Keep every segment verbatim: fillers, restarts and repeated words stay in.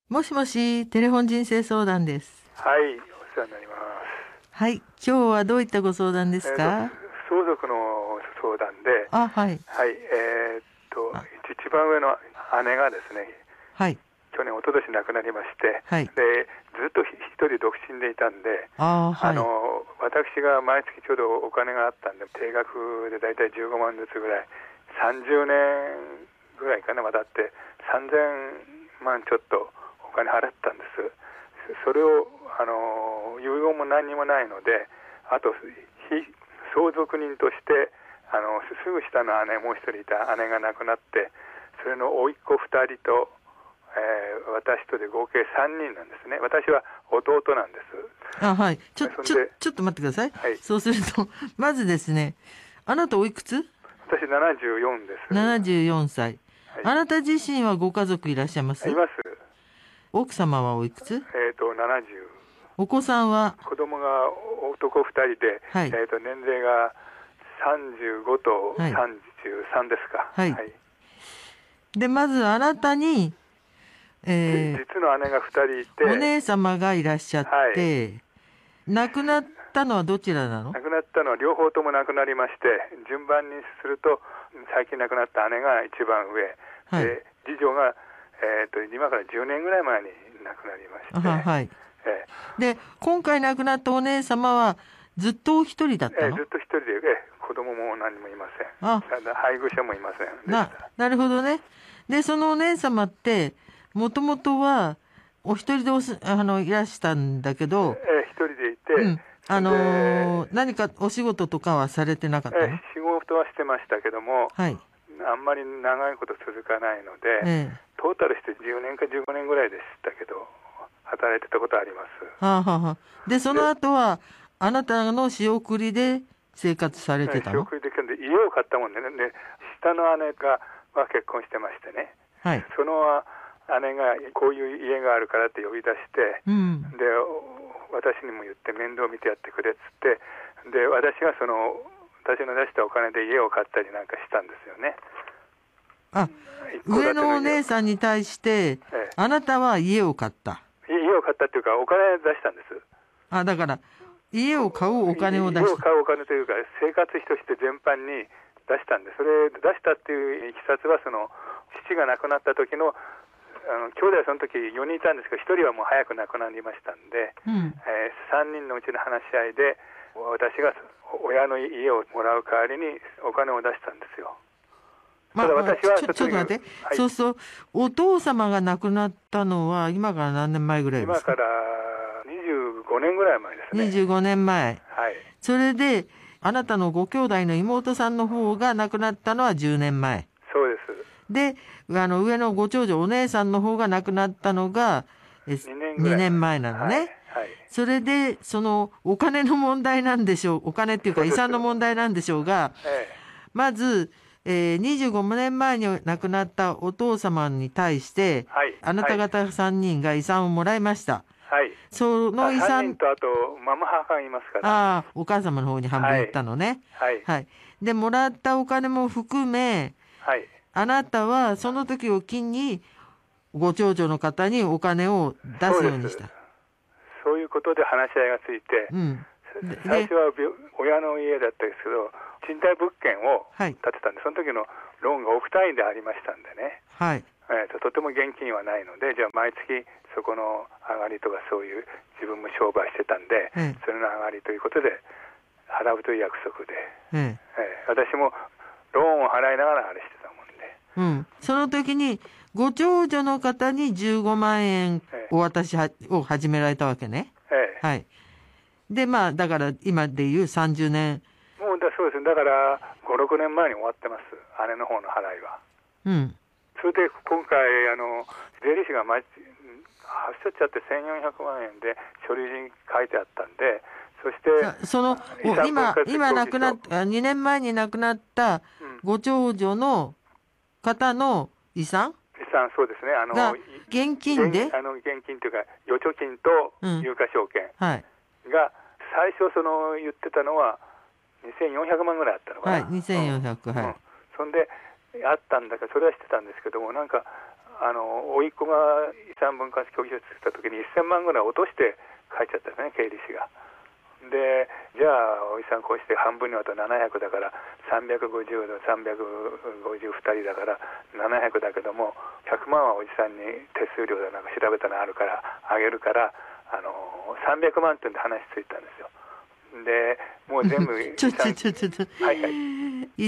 もしもし、テレフォン人生相談です。 はい、お世話になります。 はい、今日はどういったご相談ですか？ えーと、相続の相談で、 あ、はい。 はい、えーっと、一番上の姉がですね、 はい。 去年、一昨年亡くなりまして、 はい。 でずっと一人独身でいたんで、 あ、はい。 あの私が毎月ちょうどお金があったんで、定額でだいたいじゅうごまんずつぐらい、さんじゅうねんぐらいかな、渡ってさんぜんまんちょっとお金払ったんです。それをあの遺言も何にもないので、あと非相続人としてあのすぐ下の姉、もう一人いた姉が亡くなって、それの甥っ子ふたりと、えー、私とで合計さんにんなんですね。私は弟なんです。 あ、はい。ちょ、ちょ、ちょっと待ってください。 はい、 そうすると、まずですね、あなたおいくつ？ 私ななじゅうよんです。 ななじゅうよんさい。 はい、 あなた自身はご家族いらっしゃいます？ います。 奥様はおいくつ？ えっと、ななじゅう。 お子さんは？ 子供が男ふたりで、 はい。 えっと、年齢がさんじゅうごとはいさんじゅうさんですか。 はい。 はい、 で、まずあなたに、えー、 実の姉がふたりいて、 お姉様がいらっしゃって、はい、亡くなったのはどちらなの？ 亡くなったのは両方とも亡くなりまして、順番にすると最近亡くなった姉が一番上、はい、で次女が、えー、と今からじゅうねんぐらい前に亡くなりまして、 はい、えー、で今回亡くなったお姉様はずっとお一人だったの？ えー、ずっと一人で、えー、子供も何もいません。あ、配偶者もいませんでななるほどね。でそのお姉様ってもともとはお一人でおすあのいらしたんだけど、 えー、一人でいて、うん、 あのー、何かお仕事とかはされてなかったの？ え仕事はしてましたけども、はい、あんまり長いこと続かないので、ええ、トータルしてじゅうねんかじゅうごねんぐらいでしたけど、働いてたことあります。 はあはあはあ、でその後はあなたの仕送りで生活されてたの？ 仕送りで家を買ったもんでね、で下の姉がは結婚してましてね、はい、その姉がこういう家があるからって呼び出して、うん、で私にも言って面倒見てやってくれっつって、で私がその私の出したお金で家を買ったりなんかしたんですよね。 あ、上のお姉さんに対して、ええ、あなたは家を買った？ 家を買ったっていうかお金出したんです。 あ、だから家を買うお金を出した。 家を買うお金というか生活費として全般に出したんで、それ出したっていういきさつはその父が亡くなった時のあの兄弟はその時よにんいたんですけど、ひとりはもう早く亡くなりましたんで、うん、えー、さんにんのうちの話し合いで私が親の家をもらう代わりにお金を出したんですよ。 まあ、ただ私はちょ、ちょっと待って、はい、そうするとお父様が亡くなったのは今から何年前ぐらいですか？ 今からにじゅうごねんぐらい前ですね。 にじゅうごねんまえ、 はい、 それであなたのご兄弟の妹さんの方が亡くなったのはじゅうねんまえ。 そうです。 で、あの上のご長女お姉さんの方が亡くなったのがにねんまえなのね、はいはい、それでそのお金の問題なんでしょう、お金っていうか遺産の問題なんでしょうが、ええ、まず、えー、にじゅうごねんまえに亡くなったお父様に対して、はい、あなた方さんにんが遺産をもらいました。はい、その遺産さんにんとあとママ母がいますから、 ああ、お母様の方に半分いったのね、はいはい、でもらったお金も含め、はい、あなたはその時を機にご長女の方にお金を出すようにした。 そう、そういうことで話し合いがついて、うん、最初は親の家だったんですけど賃貸物件を建てたんで、はい、その時のローンが億単位でありましたんでね、はい、えー、と, とても現金はないので、じゃあ毎月そこの上がりとかそういう自分も商売してたんで、うん、それの上がりということで払うという約束で、うん、えー、私もローンを払いながらあれしてたもんで、 うん、その時にご長女の方にじゅうごまんえんお渡しは、えー、を始められたわけね、えー、はい。でまあだから今でいうさんじゅうねん、 もうだそうですね、だからごろくねんまえに終わってます、姉の方の払いは。うん。それで今回あの税理士が毎月発しちゃってせんよんひゃくまんえんで書類に書いてあったんで、そしてその今今亡くなったにねんまえに亡くなったご長女の方の遺産、 遺産、そうですね、あの現金であの現金というか預貯金と有価証券が、うん、はい、最初その言ってたのはにせんよんひゃくまんぐらいあったのかな、 はい、にせんよんひゃく、うん、はい、うん、 そんであったんだからそれは知ってたんですけども、なんかあの甥っ子が遺産分割協議書を作った時にせんまんぐらい落として書いちゃったんですね、経理士が。でじゃあおじさんこうして半分に割ったらななひゃくだからさんびゃくごじゅうのさんびゃくごじゅうに人だからななひゃくだけどもひゃくまんはおじさんに手数料でなんか調べたのあるからあげるからあのさんびゃくまんってんで話ついたんですよ。でもう全部ちょちょちょちょちょ、 はいはい、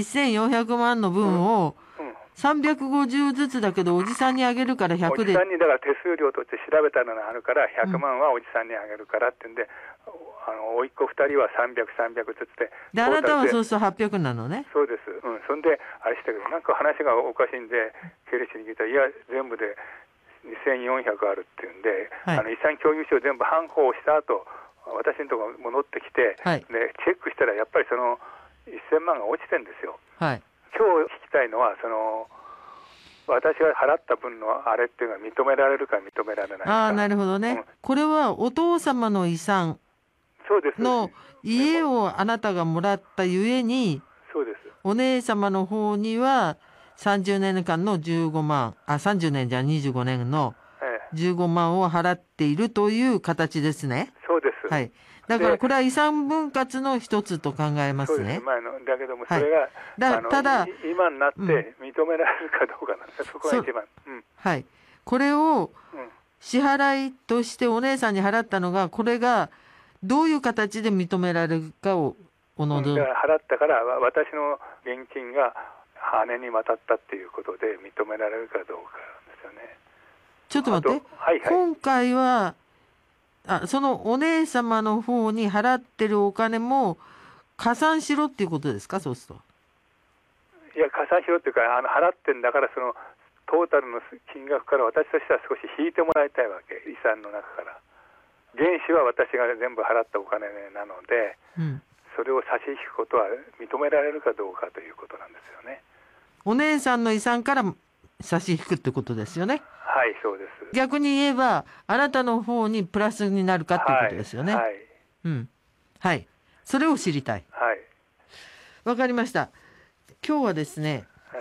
せんよんひゃくまんの分をさんびゃくごじゅうずつだけどおじさんにあげるからひゃくで、 おじさんにだから手数料として調べたのがあるからひゃくまんはおじさんにあげるからってんで、あの甥っ子ふたりはさんびゃく、さんびゃくずつで、 であなたはそうするとはっぴゃくなのね。 そうです、うん、そんであれしたけどなんか話がおかしいんで経理士に聞いたらいや全部でにせんよんひゃくあるっていうんで、はい、あの遺産協議書を全部判行した後私のところに戻ってきて、はい、でチェックしたらやっぱりそのせんまんが落ちてるんですよ、はい、今日聞きたいのはその私が払った分のあれっていうのは認められるか認められないか。 ああなるほどね、うん、これはお父様の遺産の家をあなたがもらったゆえに、 そうです、 お姉様の方にはさんじゅうねんかんのじゅうごまん、あさんじゅうねんじゃにじゅうごねんのじゅうごまんを払っているという形ですね。 そうです、 はい、だからこれは遺産分割の一つと考えますね。そうです、 前のだけどもそれが、はい、 だただ今になって認められるかどうかなんです、うん、そこが一番、うん、 はい、これを支払いとしてお姉さんに払ったのがこれがどういう形で認められるかをおのど、 うん、だから払ったから私の現金が姉に渡ったっていうことで認められるかどうかなんですよね。 ちょっと待って、はいはい、今回はあそのお姉様の方に払ってるお金も加算しろっていうことですか、そうすると。 いや加算しろっていうかあの払ってんだからそのトータルの金額から私としては少し引いてもらいたいわけ、遺産の中から。原資は私が全部払ったお金なので、うん、それを差し引くことは認められるかどうかということなんですよね。 お姉さんの遺産から差し引くってことですよね。 はい、そうです。 逆に言えばあなたの方にプラスになるかっていうことですよね。はい、はい、うん、はい、それを知りたい。はい、わかりました。今日はですね、はい、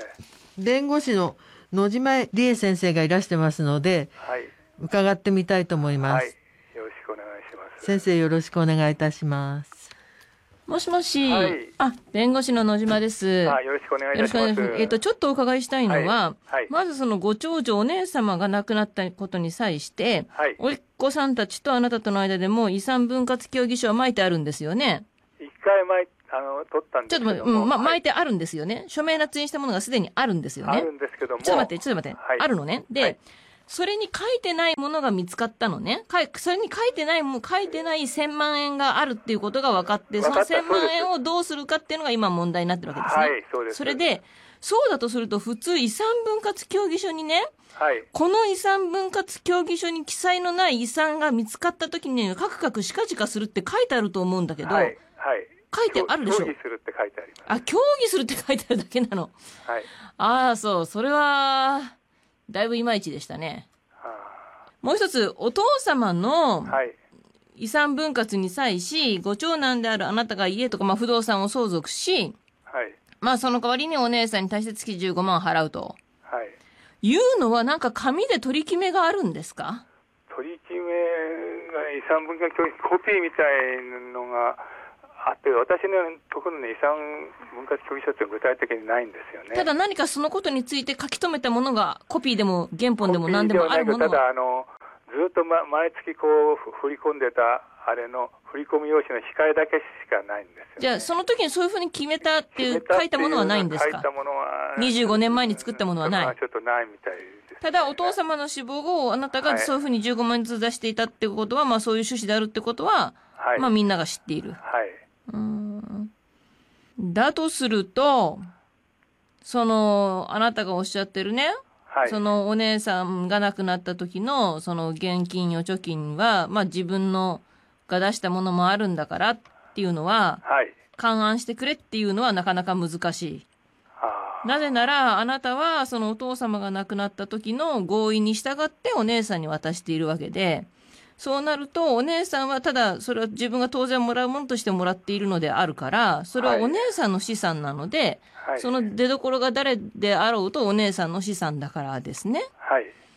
弁護士の野島理恵先生がいらしてますので、はい、伺ってみたいと思います。はい、 よろしくお願いします。 先生よろしくお願いいたします。 もしもし、はい、あ、弁護士の野島です。 あ、よろしくお願いいたします。 えっと、ちょっとお伺いしたいのは、はいはい、まずそのご長女お姉様が亡くなったことに際して、はい、おいっ子さんたちとあなたとの間でも遺産分割協議書は巻いてあるんですよね。 一回巻いあの取ったんですけども、 ちょっと待って、うんま、巻いてあるんですよね。署名捺印したものがすでにあるんですよね。 あるんですけども、 ちょっと待って、ちょっと待って、はい、あるのね。で、はい、それに書いてないものが見つかったのね。それに書いてないも書いてないせんまんえんがあるっていうことが分かって、そのせんまんえんをどうするかっていうのが今問題になってるわけですね。はい、そうです。それで、そうだとすると普通遺産分割協議書にね、はい、この遺産分割協議書に記載のない遺産が見つかった時にカクカクしかじかするって書いてあると思うんだけど、はい、はい、書いてあるでしょ。 協議するって書いてあります。 あ、協議するって書いてあるだけなの。はい。ああ、そう、それはだいぶいまいちでしたね。もう一つ、お父様の遺産分割に際し、ご長男であるあなたが家とか、まあ、不動産を相続し、はい、まあその代わりにお姉さんに対して月じゅうごまん払うと、はい、いうのはなんか紙で取り決めがあるんですか？ 取り決めが遺産分割協議コピーみたいのがあって、私のところの遺産分割協議書って具体的にないんですよね。 ただ何かそのことについて書き留めたものがコピーでも原本でも何でもあるものは、 ただあのずっと、ま、毎月こう振り込んでたあれの振込用紙の控えだけしかないんですよ、ね。 じゃあその時にそういうふうに決めたっていう書いたものはないんですか？ 書いたものはにじゅうごねんまえに作ったものはない。 ちょっとないみたいです、ね。 ただお父様の死亡後あなたがそういうふうにじゅうごまんずつ出していたってことは、はい、まあそういう趣旨であるってことは、はい、まあみんなが知っている。はい。うーんだとすると、そのあなたがおっしゃってるね。はい、そのお姉さんが亡くなった時のその現金預貯金は、まあ、自分のが出したものもあるんだからっていうのは、はい、勘案してくれっていうのはなかなか難しい。なぜならあなたはそのお父様が亡くなった時の合意に従ってお姉さんに渡しているわけで、そうなるとお姉さんはただそれは自分が当然もらうものとしてもらっているのであるから、それはお姉さんの資産なので、はい、その出所が誰であろうとお姉さんの資産だからですね。はい。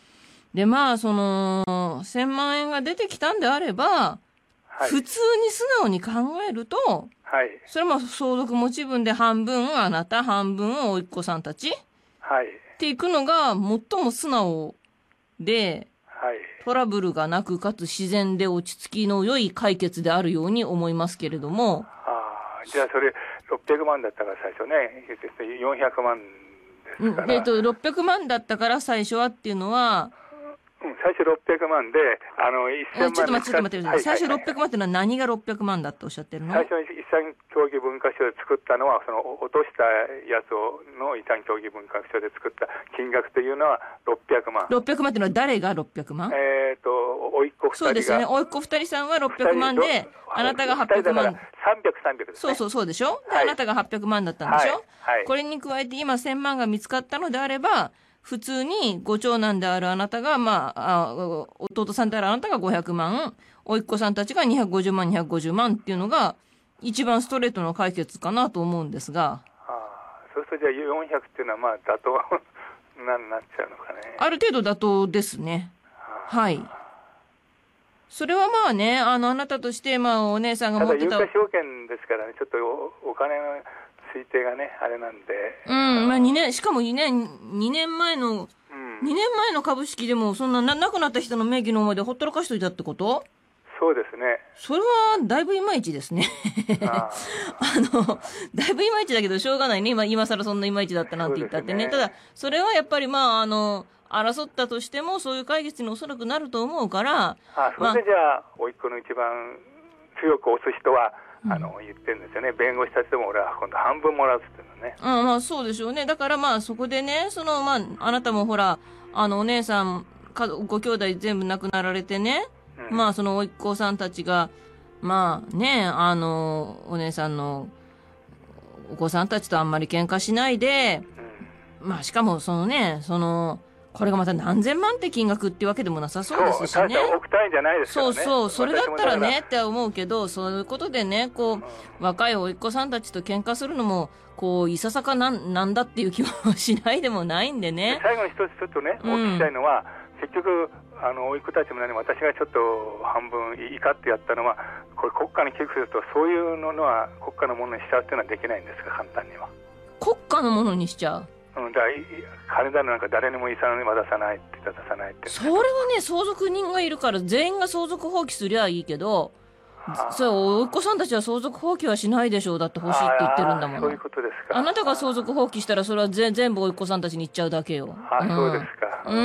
で、まあ、その、せんまんえんが出てきたんであれば、はい、普通に素直に考えると、はい、それも相続持ち分で半分あなた、半分おいっ子さんたち、はい、っていくのが最も素直で、はい、トラブルがなくかつ自然で落ち着きの良い解決であるように思いますけれども。 ああ、じゃあそれろっぴゃくまんだったから最初ね、よんひゃくまんですから。 えっと、ろっぴゃくまんだったから最初はっていうのは、 うん、最初ろっぴゃくまんで、あの、せんまん。 ちょっと待って、ちょっと待って、はいはいはい、最初ろっぴゃくまんっていうのは何がろっぴゃくまんだっておっしゃってるの？ 最初に遺産協議文化省で作ったのは、その落としたやつをの遺産協議文化省で作った金額というのはろっぴゃくまん。 ろっぴゃくまんっていうのは誰がろっぴゃくまん？ えっと、おいっ子ふたりが。 そうですよね。おいっ子ふたりさんはろっぴゃくまんで、あなたがはっぴゃくまん。 さんびゃく、さんびゃくですね。 そうそう、そうでしょ、はい、あなたがはっぴゃくまんだったんでしょ、はいはい、これに加えて今せんまんが見つかったのであれば、普通にご長男であるあなたが、まあ、あ弟さんであるあなたがごひゃくまん、おいっ子さんたちがにひゃくごじゅうまん、にひゃくごじゅうまんっていうのが、一番ストレートの解決かなと思うんですが。 ああ、そうするとじゃあよんひゃくっていうのはまあ妥当ななっちゃうのかね。 ある程度妥当ですね。はい。それはまあね、あの、あなたとして、まあ、お姉さんが持ってた。 ただ有価証券ですからね、ちょっとお、お金の推定がね、あれなんで。 うん、まあにねん、しかもにねん、にねんまえの、うん、にねんまえの株式でも、そんな、な、亡くなった人の名義の思いでほったらかしといたってこと？ そうですね。 それは、だいぶいまいちですね。あ, あの、だいぶいまいちだけど、しょうがないね。今、今更そんないまいちだったなんて言ったってね。ね、ただ、それはやっぱり、まあ、あの、争ったとしても、そういう解決におそらくなると思うから。 あ、それでじゃあ、おいっ子の一番強く押す人は、あの、言ってるんですよね。弁護士たちでも俺は今度半分もらうって言ってるのね。 うん、まあそうでしょうね。だからまあそこでね、そのまあ、あなたもほら、あのお姉さん、かご兄弟全部亡くなられてね、うん、まあそのおいっ子さんたちが、まあね、あの、お姉さんのお子さんたちとあんまり喧嘩しないで、うん、まあしかもそのね、その、これがまた何千万って金額ってわけでもなさそうですしね。 そう、億単位じゃないですからね。 そうそう、それだったらねって思うけど、そういうことでね、こう、うん、若いおいっ子さんたちと喧嘩するのも、こう、いささかなん、なんだっていう気もしないでもないんでね。 最後に一つちょっとね、お聞きしたいのは、うん、結局、あの、おいっ子たちも何、私がちょっと半分怒ってやったのは、これ国家に寄付すると、そういうのは国家のものにしちゃうっていうのはできないんですか、簡単には。 国家のものにしちゃう。 うん、だ金だなんか誰にも遺産に渡さないって渡さないって。 それはね、相続人がいるから全員が相続放棄すりゃいいけど、そう、おいっ子さんたちは相続放棄はしないでしょう。だって欲しいって言ってるんだもん。 そういうことですか。 あなたが相続放棄したらそれは全全部おいっ子さんたちに行っちゃうだけよ。 あ、うん、そうですか。 うん。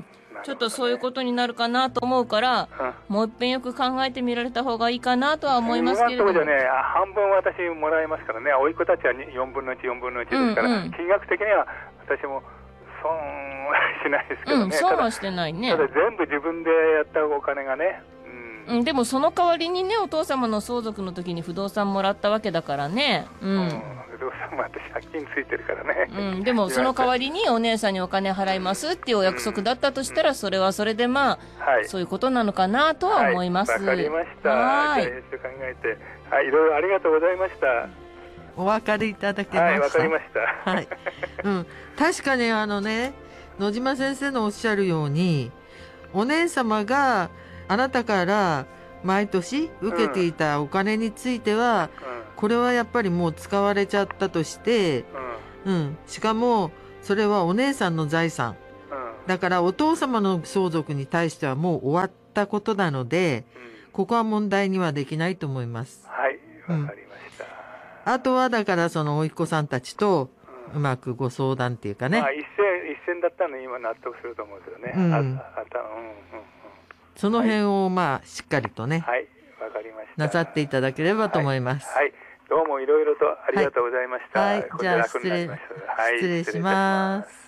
ちょっとそういうことになるかなと思うから、うん、もう一遍よく考えてみられた方がいいかなとは思いますけれども。 今のところじゃね、半分私もらえますからね、おいっ子たちはよんぶんのいち、よんぶんのいちですから、うんうん、金額的には私も損はしないですけどね。うん、 損はしてないね。 ただ全部自分でやったお金がね。 うん、うん、でもその代わりにね、お父様の相続の時に不動産もらったわけだからね。うん。うん不動産も私借金ついてるからね。 うん、でもその代わりにお姉さんにお金払いますっていうお約束だったとしたら、それはそれでまあ、はい、そういうことなのかなとは思います。わ、 はい、かりました。はい。じゃあ一度考えて、はい、いろいろありがとうございました。 お分かりいただけました。はい、 わかりました。 はい。うん、確かにあのね、野島先生のおっしゃるように、お姉様があなたから毎年受けていたお金については、うんうんこれはやっぱりもう使われちゃったとして、うん、うん、しかもそれはお姉さんの財産、うん、だからお父様の相続に対してはもう終わったことなので、うん、ここは問題にはできないと思います。 はい、わかりました。 うん、あとはだからそのおいっ子さんたちとうまくご相談っていうかね。 まあ一線一線だったのに今納得すると思うんですよね。うん、ああたうんうんうん、 その辺をまあしっかりとね、 はい、わかりました。 なさっていただければと思います。 はいはいどうもいろいろとありがとうございました。 はい、はい、じゃあ失礼、失礼します。